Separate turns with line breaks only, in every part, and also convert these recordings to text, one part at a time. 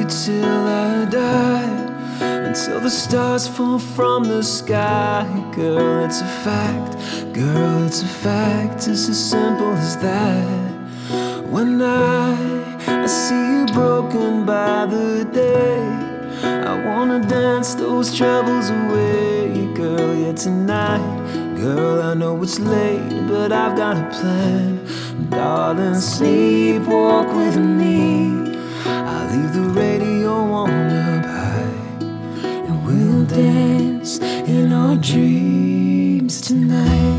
till I die, until the stars fall from the sky. Girl, it's a fact, girl, it's a fact. It's as simple as that. When I see you broken by the day, I wanna dance those troubles away. Girl, yeah, tonight, girl, I know it's late, but I've got a plan. Darling, sleepwalk with me. I'll leave the radio on up high, and we'll dance in our dreams tonight.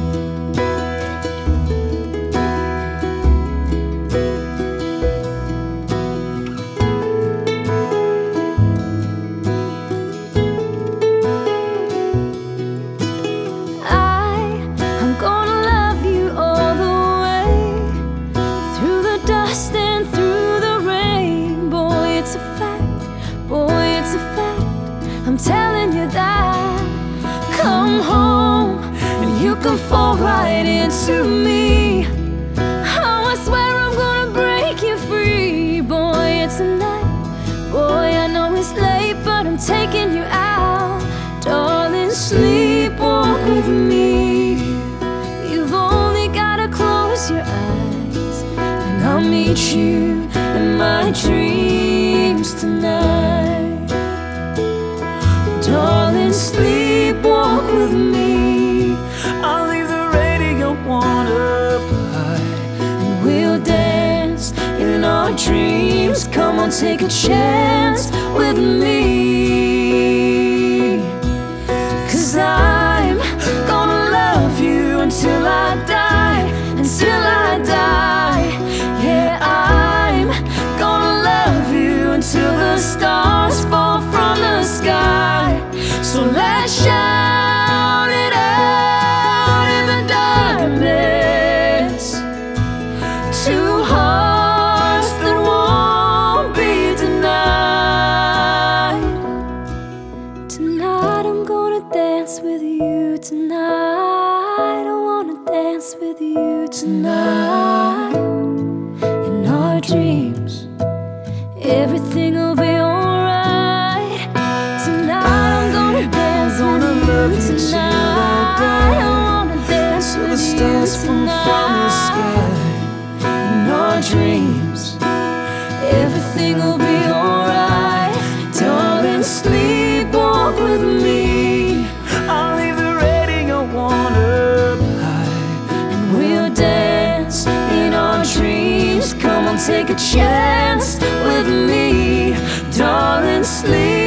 I'm telling you that. Come home and you can fall right into me. Oh, I swear I'm gonna break you free. Boy, it's a night. Boy, I know it's late, but I'm taking you out. Darling, sleepwalk with me. You've only gotta close your eyes, and I'll meet you in my dreams tonight. Darling, sleepwalk with me.
I'll leave the radio on up high,
and we'll dance in our dreams. Come on, take a chance with me. 'Cause I'm gonna love you until I die, until I die. Yeah, I'm gonna love you until the stars fall from the sky. So let's shout it out in the darkness. Two hearts that won't be denied. Tonight I'm gonna dance with you. Tonight I wanna dance with you. Tonight in our dreams, everything will be alright. Tonight I'm gonna dance with you. Tonight I wanna dance
till the
with you.
stars fall from the sky.
In our dreams, everything will be alright. Darling, sleepwalk with me.
I'll leave the radio on up high,
And we'll dance in our dreams. Come on, take a chance with me. Darling, sleep